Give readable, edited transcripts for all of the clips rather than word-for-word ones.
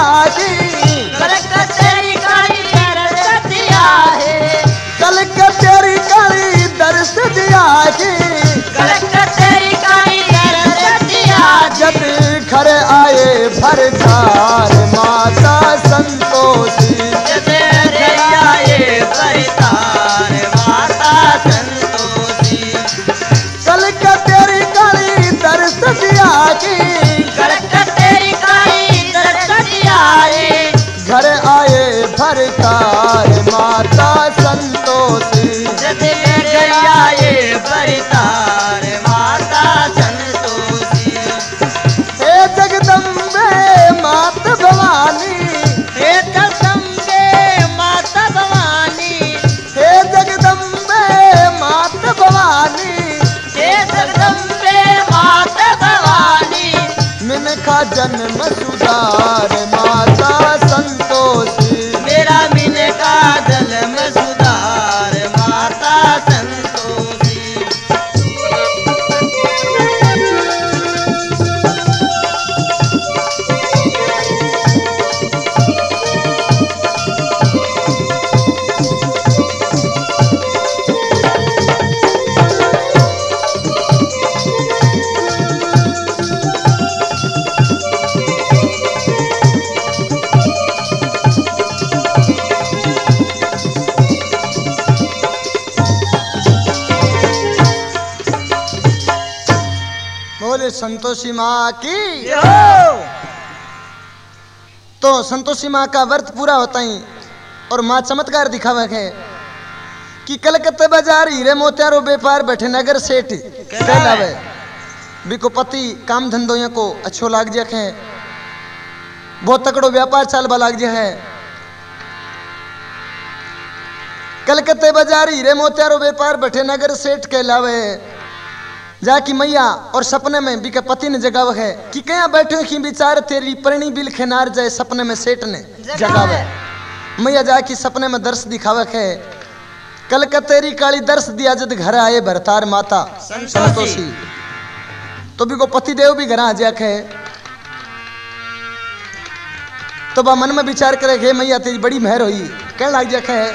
की कलकत्ते तेरी काली दर्श दिया है कल के तेरी काली दर्श दिया की कलकत्ते तेरी काली दर्श दिया जब घर आए भरतार माता संतोषी जब घर आए भरतार माता संतोषी कल के तेरी काली दर्श दिया की कलकत्ते तेरी काली दर्श दिया है घर आए भरतार माता संतोषी जब घर आए भरतार माता संतोषी हे जगदम्बे मात भवानी हे जगदम्बे माता भवानी हे जगदम्बे मात भवानी हे जगदम्बे माता भवानी मिनखा जन्म सुधार माता संतोषी मेरा मिन का जन्म सुधार माता संतोषी बोले संतोषी माँ की यो तो संतोषी माँ का व्रत पूरा होता ही और माँ चमत्कार दिखावा है कि कलकत्ते बाजार हीरे मोतियारो व्यापार बैठे नगर सेठ कहलावे बिको पति काम धंधों को अच्छो लाग जा है बहुत तकड़ो व्यापार चालबा लाग जा है कलकत्ते बाजार हीरे मोतियारो व्यापार बैठे नगर सेठ कहलावे जाकी मैया और सपने में बिके पति ने जगाव है कि कया बैठे कि विचार तेरी परणी बिल खेनार जाए सपने में सेठ ने जगावे मैया जाकी सपने में दर्श दिखावक है कलकत्तेरी काली दर्श दिया जद घर आए भरतार माता संतोषी तो बिको पति देव भी घर आ जाक है तो बा मन में विचार करे हे मैया तेरी बड़ी मेहर हुई कहने लग जाक है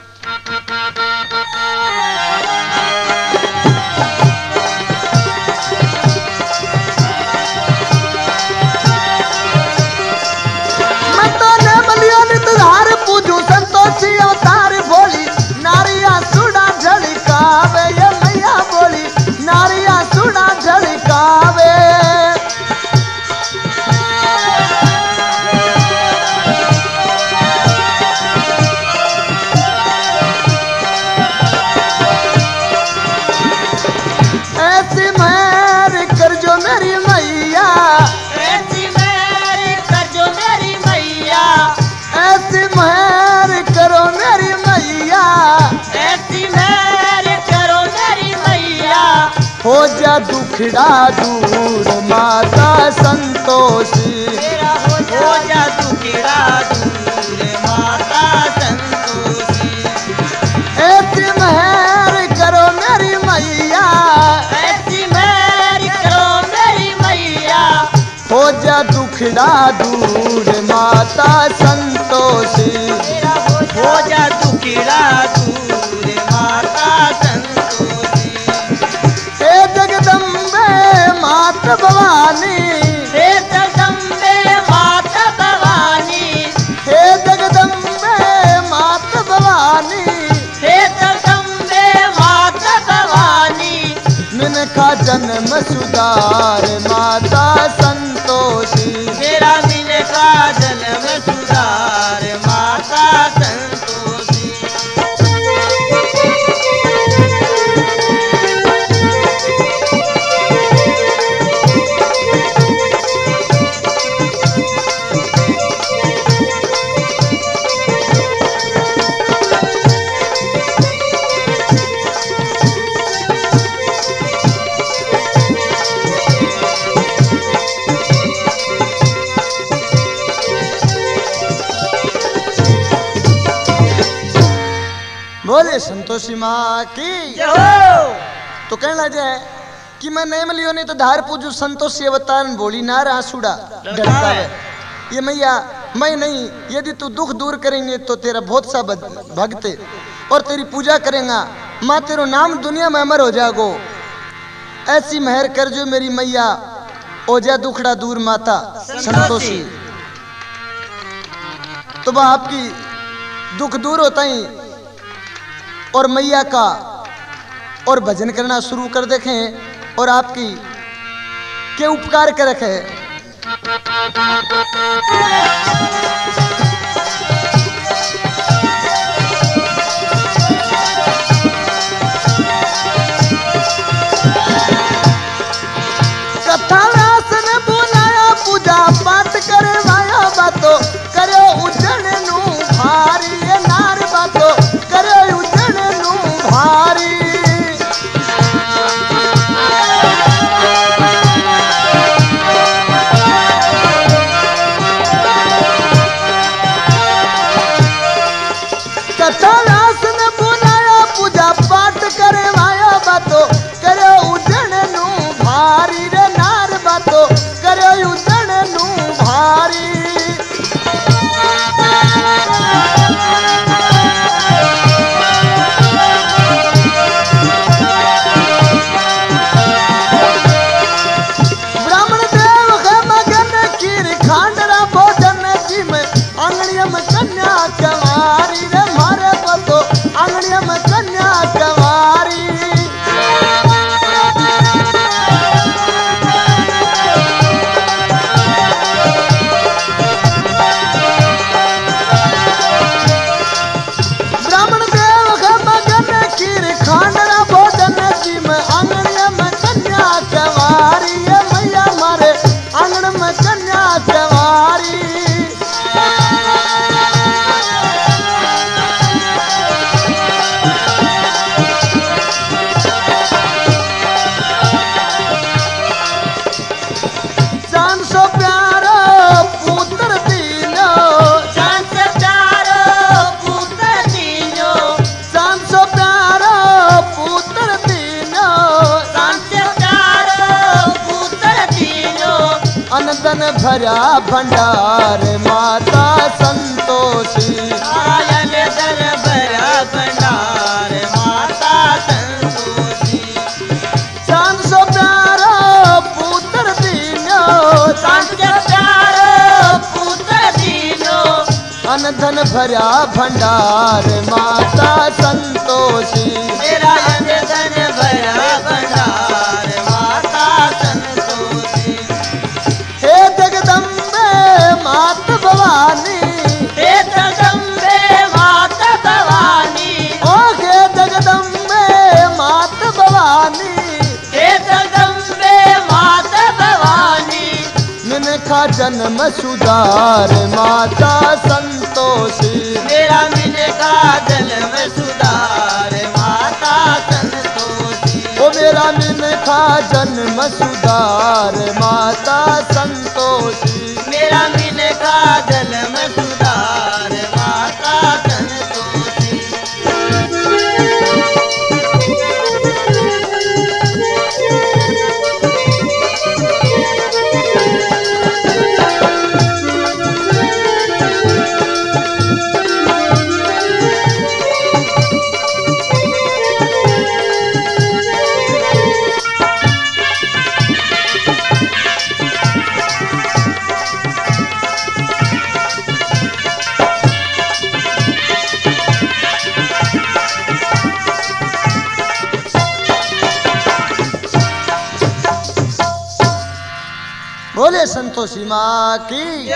पूजू संतोषी अवतार बोली नारिया सुड़ा झलकावे ये मैया बोली नारिया सुड़ा झलकावे ऐसी मेहर कर जो मेरी मैया ऐसी मेहर कर जो मेरी मैया ऐसी मेहर करो मेरी मैया ऐसी मेहर करो मेरी मैया हो जा दुखड़ा दूर माता संतोषी मेरा हो जा दुखड़ा दूर माता संतोषी ऐसी मेहर करो मेरी मैया ऐसी मेहर करो मेरी मैया हो जा दुखड़ा दूर माता संतोषी मेरा हो जा दुखड़ा दूर माता संतोषी हे जगदम्बे मात भवानी हे जगदम्बे माता भवानी हे जगदम्बे मात भवानी हे जगदम्बे माता भवानी मिनखा जन्म सुधार माता संतोषी मेरा मिन का जन्म सुधार माता संतोषी बोले संतोषी माँ की जय हो। तो कहने लग जाए कि मैं नेम लियो नहीं तो धार पूजू संतोषी अवतार बोली नार आंसुड़ा ढड़कावे ये मैया मैं नहीं, यदि तू दुख दूर करेंगे तो तेरा बहुत सा भक्त और तेरी पूजा करेगा, माँ तेरो नाम दुनिया में अमर हो जागो। ऐसी मेहर कर जो मेरी मैया, हो जा दुखड़ा दूर माता संतोषी। तो वह आपकी दुख दूर होता ही और मैया का और भजन करना शुरू कर देखें और आपकी के उपकार कर रखे। कथा व्यास ने बुलाया, पूजा पाठ करवाया, बातो करे उजन नू भारी, ये नार बातो करे उजन नू भारी। कथा व्यास ने बुलाया, पूजा पाठ करवाया, बातो करे उजन नू भारी, रे नार बातो करे उजन नू भारी। ब्राह्मण देव है मगन खीर खांडरा भोजन जी में आंगड़िया में कन्या कवारी, रे मारे पतो आंगड़िया में कन्या कवारी। ब्राह्मण देव है मगन खीर खांडरा भोजन जी में आंगड़िया में कन्या कवारी, ये मैया मारे आंगन में कन्या कवारी। चांद सो प्यारो पुत्र दीनो, चांद से प्यारो पुत्र दीनो, चांद सो प्यारो पुत्र दीनो, चांद से प्यारो पुत्र दीनो। अनदन भरा भंडार माता संतोषी। आयन दर भरा भंडार माता संतोषी। चांद सो प्यारो पुत्र दीनो, चांद से प्यारो पुत्र दीनो, अनधन भरा भंडार माता संतोषी। मेरा धन भरा भंडार माता संतोषी। हे जगदम्बे मात भवानी, हे जगदम्बे मात भवानी, ओ हे जगदम्बे मात भवानी। हे जगदम्बे मात भवानी, मिनखा जन्म सुधार माता संतोषी। मेरा मिन का जन्म सुधार माता संतोषी। ओ मेरा मिनखा जन्म सुधार माता संतोषी। मेरा मिन का जन्म सुधार माता संतोषी। बोले संतोषी माँ की।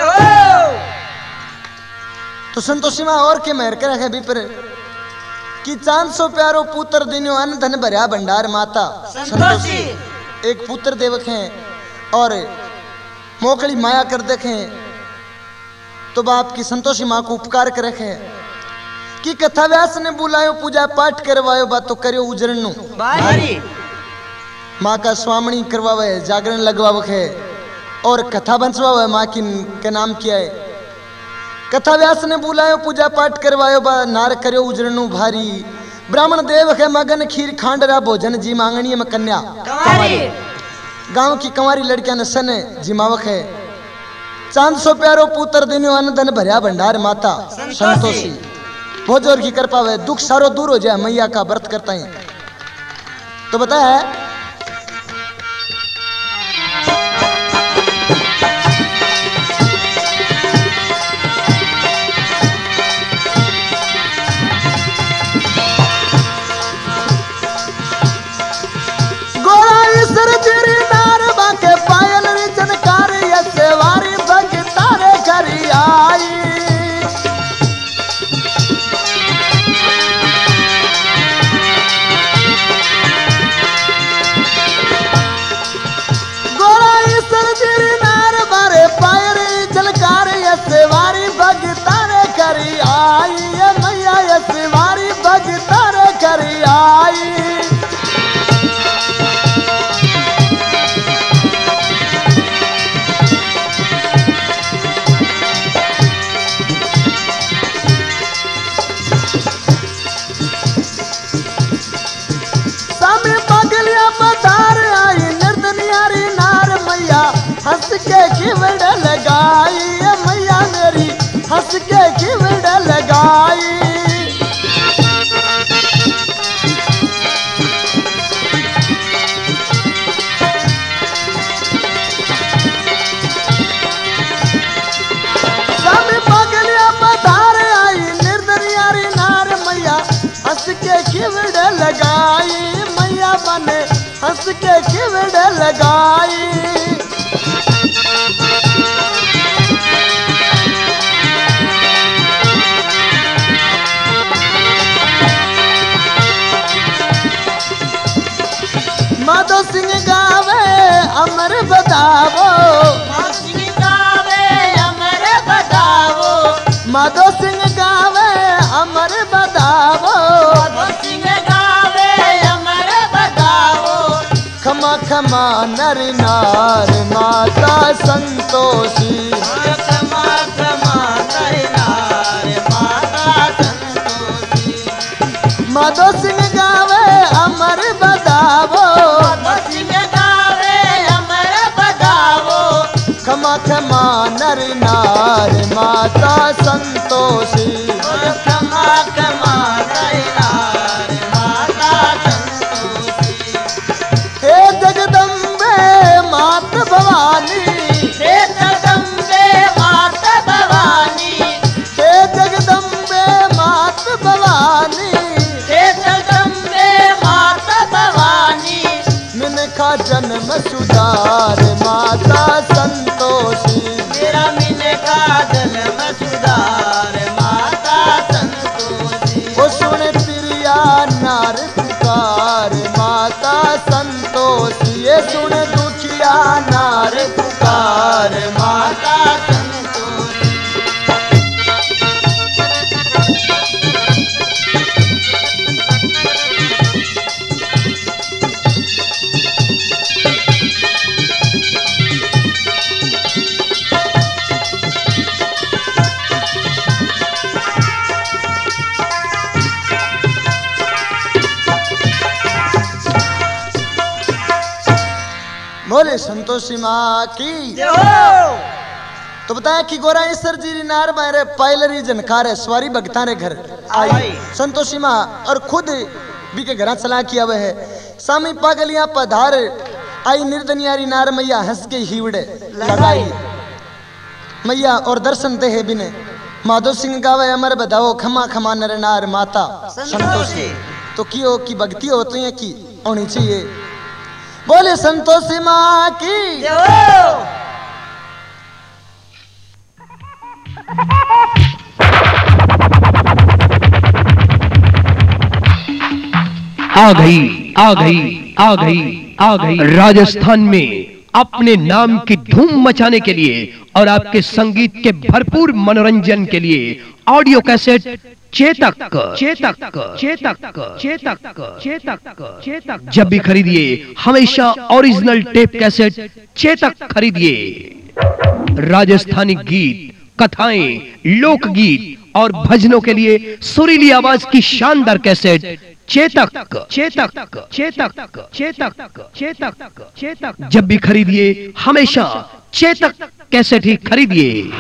तो संतोषी माँ और के मेहर कर रखे विपर कि चांद सो प्यारो पुत्र दिन्यो अन्न धन भरा भंडार माता संतोषी। एक पुत्र देवक हैं और मोकली माया कर देखें तो बाप की संतोषी माँ को उपकार कर रखे कि कथा व्यास ने बुलायो, पूजा पाठ करवायो, बात तो करियो उजरण नु भारी माँ का स्वामणी करवावे, जागरण लगवावक है और कथा बंसवावे माँ की के नाम किया है। कथा व्यास ने बुलायो, पूजा पाठ करवायो, बा नार करियो उजरणु भारी। ब्राह्मण देव है मगन खीर खांडरा भोजन जी मांगणी में कन्या कंवारी। गांव की कंवारी लड़कियां ने सन जिमावक है चांद सो प्यारो पुत्र दिनो अनधन भरिया भंडार माता संतोषी भोजोर की कृपा वे दुख सारो दूर हो जाए मैया का व्रत करता है। तो बताया हंस के खिवड़ लगाई मैया मेरी हंस के खिवड़ लगाई। सब पगलिया पधार आई निर्दरियारी नार मैया हंस के खिवड़ लगाई मैया बने हंस के खिवड़ लगाई। माधो सिंह गावे अमर बतावो सिंह गावे अमर बतावो माधो सिंह गावे अमर बतावो सिंह गावे अमर बतावो खमा खमा नर नार माता संतोषी खमा खमा नर नार माता संतोषी। माधो सिंह गावे अमर बतावो सिंह गावे अमर बतावो खमा खमा नर नार माता संतोषी खमा खमा नर नार माता संतोषी। हे जगदम्बे मात भवानी हे जगदम्बे मात भवानी हे जगदम्बे मात भवानी हे जगदम्बे मात भवानी। मिनखा जन्म सुधार माता संतोषी मेरा मिने का जन्म सुधार माता संतोषी। वो सुन प्रिया नार पुकार माता संतोषी ये सुन दुखिया नार पुकार माता संतोषी। बोले संतोषी माँ की। तो बताया कि गोरा ईश्वर जी नार मारे पायलरी जनकार सवारी भगता रे घर आई संतोषी माँ और खुद भी के घर चला किया वह है सामी पागलियां पधार आई निर्दनियारी नार मैया हंस के हीवड़े लगाई मैया और दर्शन दे है बिने माधो सिंह गावे अमर बधाओ खमा खमा नर नार माता संतोषी। तो कियो की भक्ति होती है की होनी चाहिए। बोले संतोषी माँ की। आ गई आ गई आ गई आ गई राजस्थान में अपने नाम की धूम मचाने के लिए और आपके संगीत के भरपूर मनोरंजन के लिए ऑडियो कैसेट चेतक चेतक चेतक चेतक चेतक चेतक जब भी खरीदिए हमेशा ओरिजिनल टेप कैसेट चेतक खरीदिए। राजस्थानी गीत, कथाएं, लोकगीत और भजनों के लिए सुरीली आवाज की शानदार कैसेट चेतक चेतक चेतक चेतक चेतक चेतक जब भी खरीदिए हमेशा चेतक कैसेट ही खरीदिए।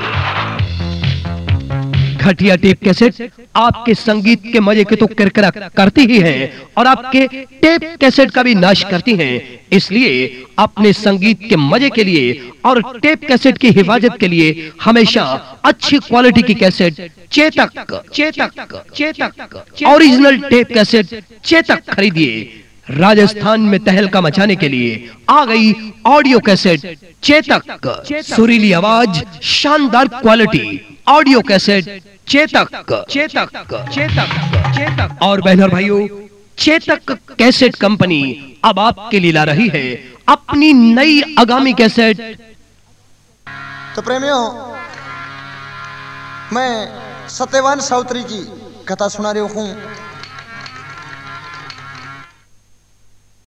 घटिया टेप कैसेट आपके संगीत के मजे के तो किरकिरा करती ही है और आपके टेप कैसेट का भी नाश करती हैं। इसलिए अपने संगीत के मजे के लिए और टेप कैसेट की हिफाजत के लिए हमेशा अच्छी क्वालिटी की cassette Chetak original tape cassette Chetak खरीदिए। राजस्थान में तहलका मचाने के लिए आ गई ऑडियो कैसेट चेतक। सुरीली आवाज, शानदार क्वालिटी, ऑडियो कैसेट चेतक। और बहनों और भाइयों, चेतक कैसेट कंपनी अब आपके लिए ला रही है अपनी नई आगामी कैसेट। तो प्रेमियों, मैं सत्यवान साउत्री की कथा सुना रही हूं।